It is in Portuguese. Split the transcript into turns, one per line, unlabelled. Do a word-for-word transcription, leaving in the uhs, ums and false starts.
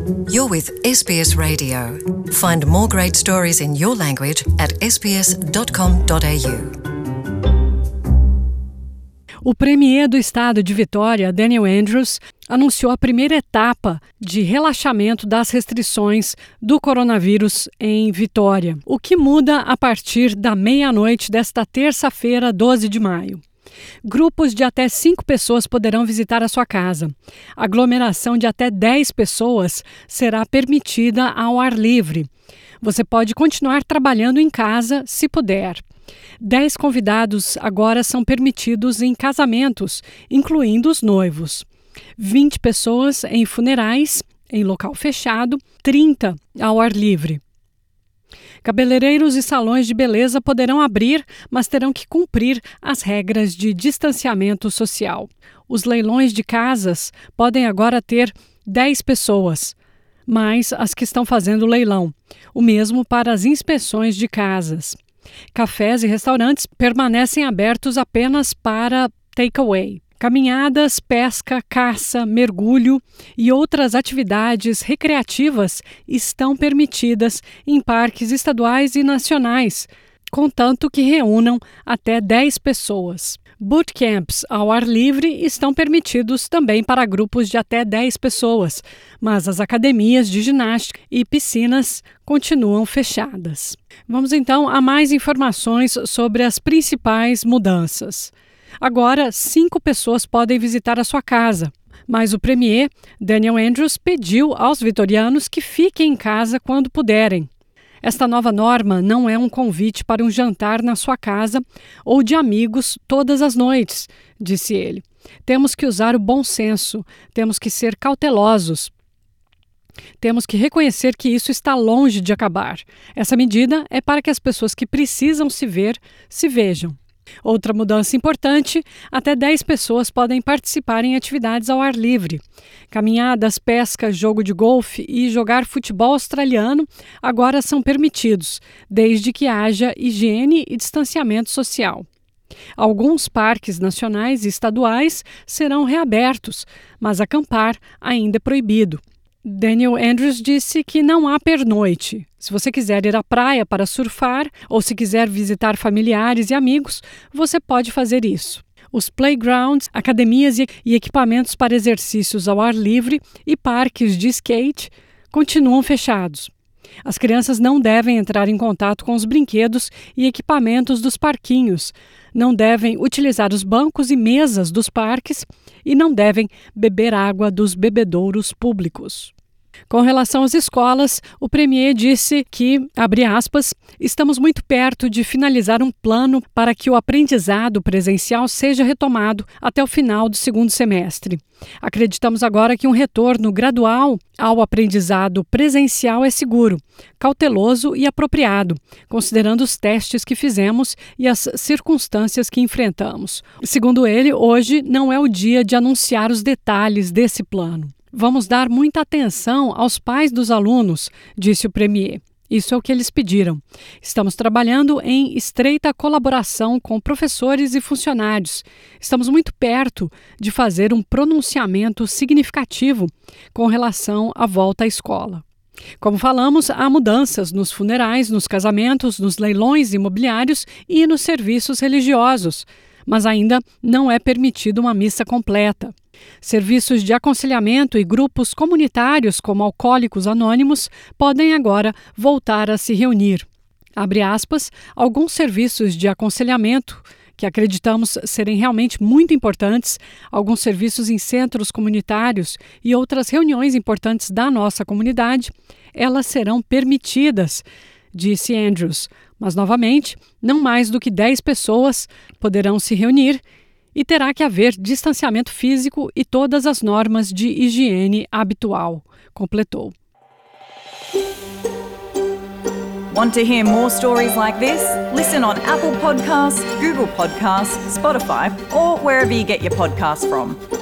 You're with S B S Radio. Find more great stories in your language at s b s dot com dot a u.
O premier do estado de Vitória, Daniel Andrews, anunciou a primeira etapa de relaxamento das restrições do coronavírus em Vitória, o que muda a partir da meia-noite desta terça-feira, doze de maio. Grupos de até cinco pessoas poderão visitar a sua casa. A aglomeração de até dez pessoas será permitida ao ar livre. Você pode continuar trabalhando em casa se puder. Dez convidados agora são permitidos em casamentos, incluindo os noivos. vinte pessoas em funerais, em local fechado, trinta ao ar livre. Cabeleireiros e salões de beleza poderão abrir, mas terão que cumprir as regras de distanciamento social. Os leilões de casas podem agora ter dez pessoas, mais as que estão fazendo o leilão. O mesmo para as inspeções de casas. Cafés e restaurantes permanecem abertos apenas para takeaway. Caminhadas, pesca, caça, mergulho e outras atividades recreativas estão permitidas em parques estaduais e nacionais, contanto que reúnam até dez pessoas. Bootcamps ao ar livre estão permitidos também para grupos de até dez pessoas, mas as academias de ginástica e piscinas continuam fechadas. Vamos então a mais informações sobre as principais mudanças. Agora, cinco pessoas podem visitar a sua casa, mas o premier, Daniel Andrews, pediu aos vitorianos que fiquem em casa quando puderem. Esta nova norma não é um convite para um jantar na sua casa ou de amigos todas as noites, disse ele. Temos que usar o bom senso, temos que ser cautelosos. Temos que reconhecer que isso está longe de acabar. Essa medida é para que as pessoas que precisam se ver, se vejam. Outra mudança importante, até dez pessoas podem participar em atividades ao ar livre. Caminhadas, pesca, jogo de golfe e jogar futebol australiano agora são permitidos, desde que haja higiene e distanciamento social. Alguns parques nacionais e estaduais serão reabertos, mas acampar ainda é proibido. Daniel Andrews disse que não há pernoite. Se você quiser ir à praia para surfar ou se quiser visitar familiares e amigos, você pode fazer isso. Os playgrounds, academias e equipamentos para exercícios ao ar livre e parques de skate continuam fechados. As crianças não devem entrar em contato com os brinquedos e equipamentos dos parquinhos, não devem utilizar os bancos e mesas dos parques e não devem beber água dos bebedouros públicos. Com relação às escolas, o premier disse que, abre aspas, estamos muito perto de finalizar um plano para que o aprendizado presencial seja retomado até o final do segundo semestre. Acreditamos agora que um retorno gradual ao aprendizado presencial é seguro, cauteloso e apropriado, considerando os testes que fizemos e as circunstâncias que enfrentamos. Segundo ele, hoje não é o dia de anunciar os detalhes desse plano. Vamos dar muita atenção aos pais dos alunos, disse o premier. Isso é o que eles pediram. Estamos trabalhando em estreita colaboração com professores e funcionários. Estamos muito perto de fazer um pronunciamento significativo com relação à volta à escola. Como falamos, há mudanças nos funerais, nos casamentos, nos leilões imobiliários e nos serviços religiosos, mas ainda não é permitida uma missa completa. Serviços de aconselhamento e grupos comunitários como Alcoólicos Anônimos podem agora voltar a se reunir. Abre aspas, alguns serviços de aconselhamento que acreditamos serem realmente muito importantes, alguns serviços em centros comunitários e outras reuniões importantes da nossa comunidade, elas serão permitidas, disse Andrews. Mas, novamente, não mais do que dez pessoas poderão se reunir e terá que haver distanciamento físico e todas as normas de higiene habitual, completou.
Want to hear more stories like this? Listen on Apple Podcasts, Google Podcasts, Spotify, or wherever you get your podcasts from.